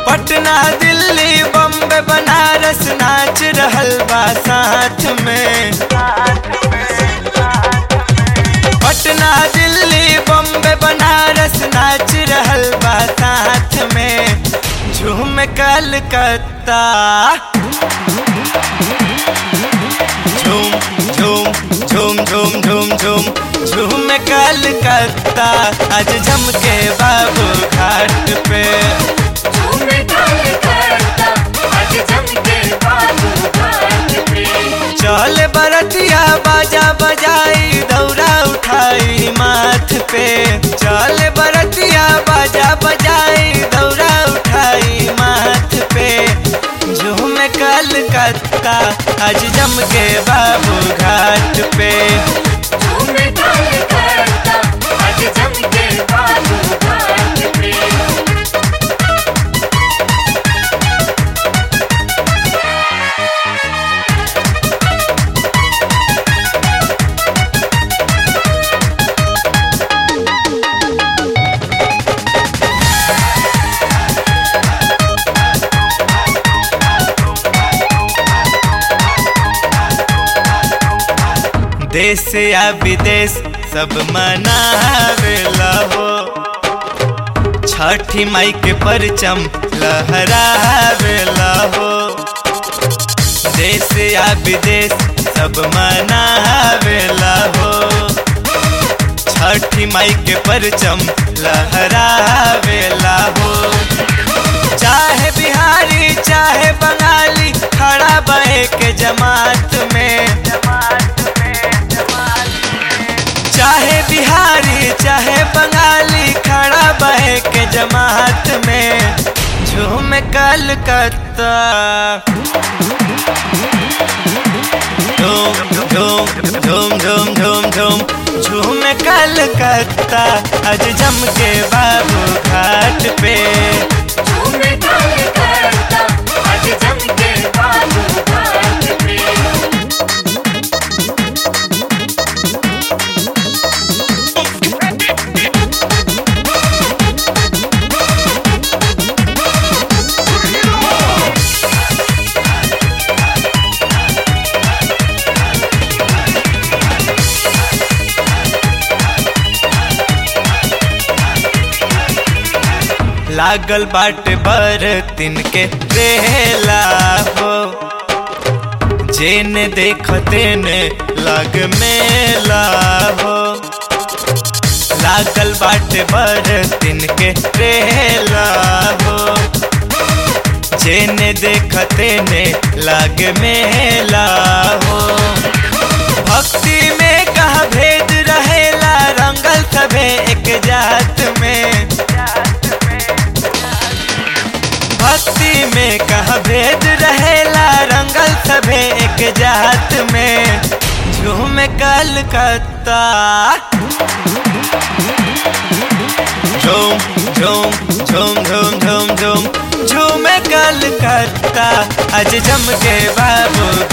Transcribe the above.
पटना दिल्ली बम्बे बनारस नाच रहल बा साथ में। पटना दिल्ली बम्बे बनारस नाच रहल बा साथ में। झूम कलकत्ता झूम झूम झूम झूम झूम झूम झूम कलकत्ता आज जमके बाबू घाट पे। झूम कलकत्ता आज जमके बाबू घाट पे। चल बरतिया बाजा बजाई दौरा उठाई माथ पे। चल बरतिया बाजा बजाई दौरा उठाई माथ पे। झूम कलकत्ता आज जमके बाबू घाट पे। झूम कलकत्ता आज जमके बाबू घाट पे। देश या विदेश सब मनावेला हो। छठी माई के परचम लहरावेला हो। देश या विदेश सब मनावेला हो। छठी माई के परचम लहरावेला हो। चाहे बिहारी चाहे बंगाली खड़ा बहे के जमात में। चाहे बिहारी चाहे बंगाली खड़ा बहे के जमात में। झूम कलकत्ता झूम झूम झूम झूम झूम झूम झूम कलकत्ता आज जमके बाबू घाट पे। झूम कलकत्ता आज जमके बाबू घाट पे। लागल बाटे बरतिन के रेला हो। जेने देखो तेने लग मेला हो। लागल बाटे बरतिन के रेला हो। जेने देखो तेने लग मेला हो। भक्ति में कहा भेद रहेला रंगल सभे एक जात में। भक्ति में कहा भेद रहेला रंगल सभे एक जात में। झूम कलकत्ता झूम झूम झूम झूम झूम झूम झूम कलकत्ता आज जमके बाबू